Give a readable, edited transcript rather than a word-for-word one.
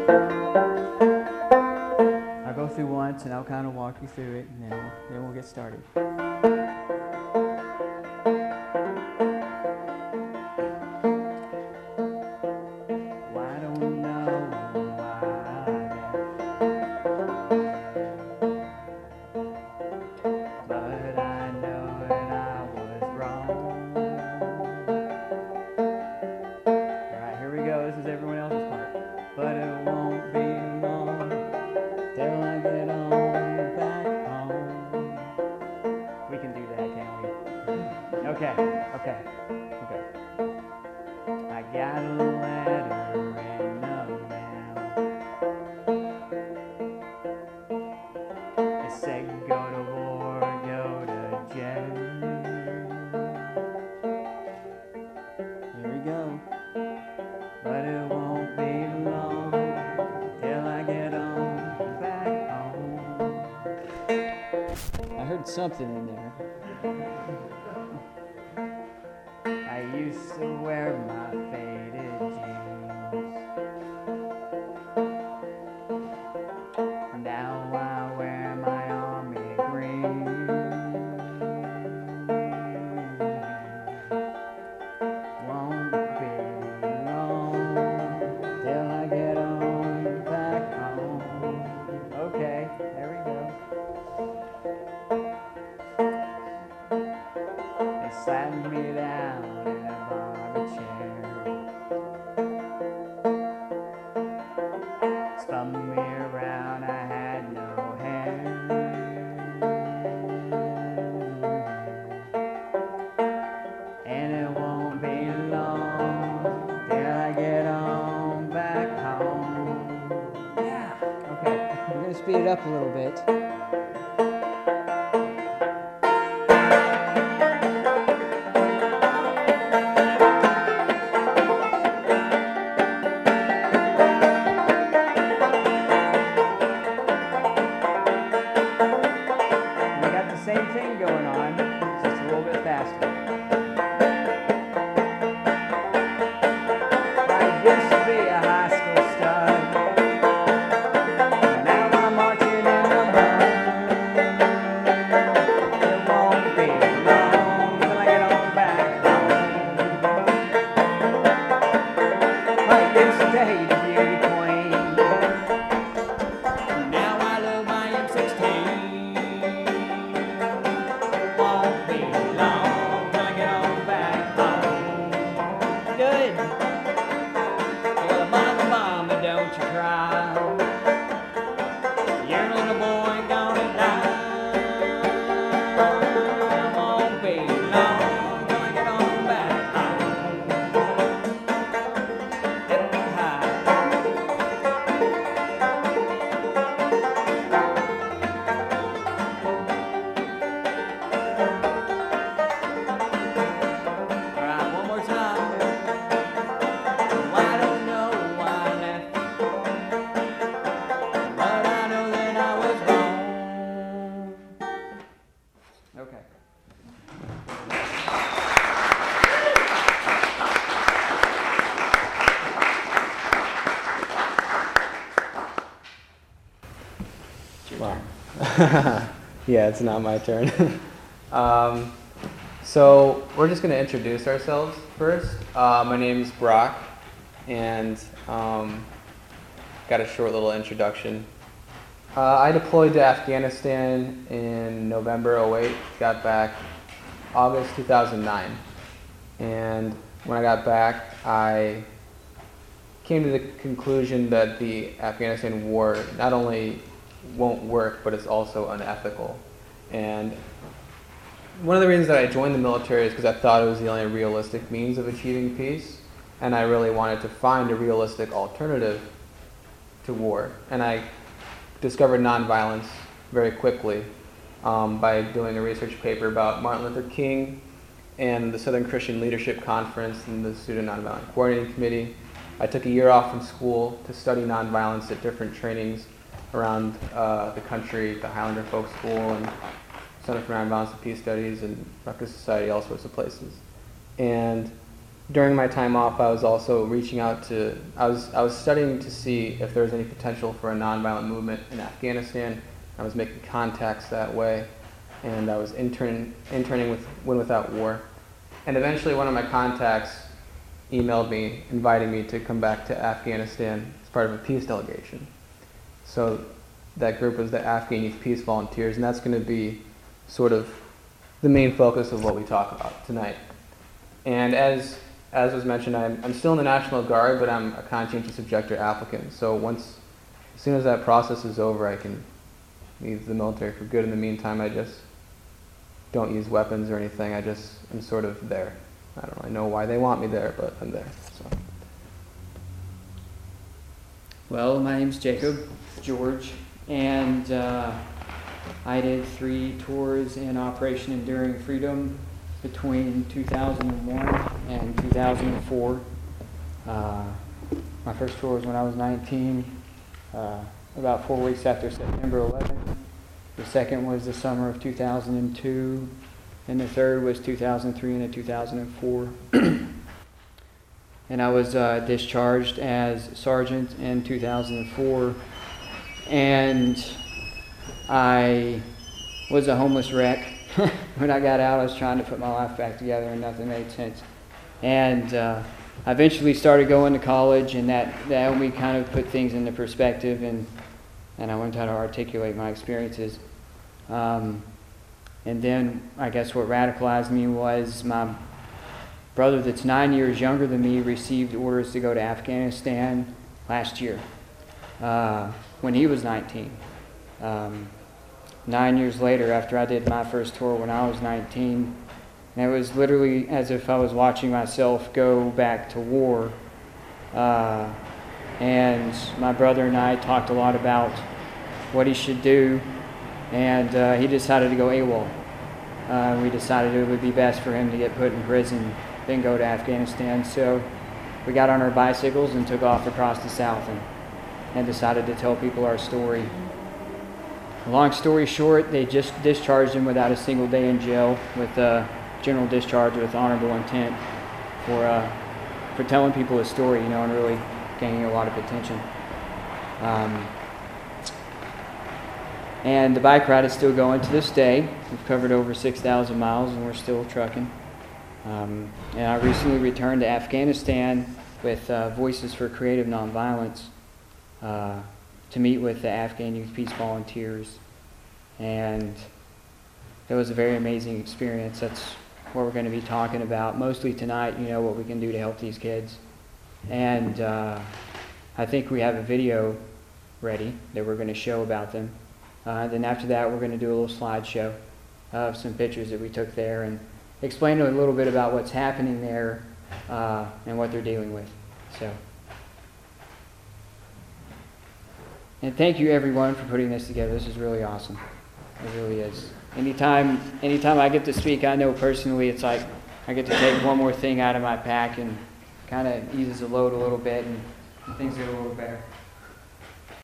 I'll go through once and I'll kind of walk you through it, and then we'll get started. Something in there. I used to wear my faded jeans. Now I wear my army green. Won't be long till I get on back home. Okay, there we go. Sat me down in a barber chair, spun me around, I had no hair, and it won't be long till I get on back home. Yeah, okay, we're going to speed it up a little bit. Yeah, it's not my turn. So we're just going to introduce ourselves first. My name is Brock, and got a short little introduction. I deployed to Afghanistan in November '08, got back August 2009. And when I got back, I came to the conclusion that the Afghanistan war not only won't work, but it's also unethical. And one of the reasons that I joined the military is because I thought it was the only realistic means of achieving peace, and I really wanted to find a realistic alternative to war. And I discovered nonviolence very quickly by doing a research paper about Martin Luther King and the Southern Christian Leadership Conference and the Student Nonviolent Coordinating Committee. I took a year off from school to study nonviolence at different trainings around the country, the Highlander Folk School and Center for Nonviolence and Peace Studies and Rutgers Society, all sorts of places. And during my time off, I was also reaching out to, I was studying to see if there was any potential for a nonviolent movement in Afghanistan. I was making contacts that way, and I was interning with Win Without War. And eventually one of my contacts emailed me, inviting me to come back to Afghanistan as part of a peace delegation. So that group was the Afghan Youth Peace Volunteers, and that's going to be sort of the main focus of what we talk about tonight. And as was mentioned, I'm still in the National Guard, but I'm a conscientious objector applicant. So as soon as that process is over, I can leave the military for good. In the meantime, I just don't use weapons or anything. I'm sort of there. I don't really know why they want me there, but I'm there. So. Well, my name's Jacob George, and I did 3 tours in Operation Enduring Freedom between 2001 and 2004. My first tour was when I was 19, about 4 weeks after September 11th. The second was the summer of 2002, and the third was 2003 and 2004. And I was discharged as sergeant in 2004, and I was a homeless wreck. When I got out, I was trying to put my life back together, and nothing made sense. And I eventually started going to college, and that helped me kind of put things into perspective, and I learned how to articulate my experiences. And then I guess what radicalized me was my brother that's 9 years younger than me received orders to go to Afghanistan last year when he was 19. 9 years later, after I did my first tour when I was 19, and it was literally as if I was watching myself go back to war. And my brother and I talked a lot about what he should do, and he decided to go AWOL. We decided it would be best for him to get put in prison than go to Afghanistan. So we got on our bicycles and took off across the South and decided to tell people our story. Long story short, they just discharged him without a single day in jail, with general discharge with honorable intent for telling people his story, and really gaining a lot of attention. And the bike ride is still going to this day. We've covered over 6,000 miles, and we're still trucking. And I recently returned to Afghanistan with Voices for Creative Nonviolence to meet with the Afghan Youth Peace Volunteers. And it was a very amazing experience. That's what we're going to be talking about mostly tonight, what we can do to help these kids. And I think we have a video ready that we're going to show about them. Then after that, we're going to do a little slideshow of some pictures that we took there and explain a little bit about what's happening there and what they're dealing with. And thank you, everyone, for putting this together. This is really awesome. It really is. Anytime I get to speak, I know personally it's like I get to take one more thing out of my pack and kind of eases the load a little bit, and things get a little better.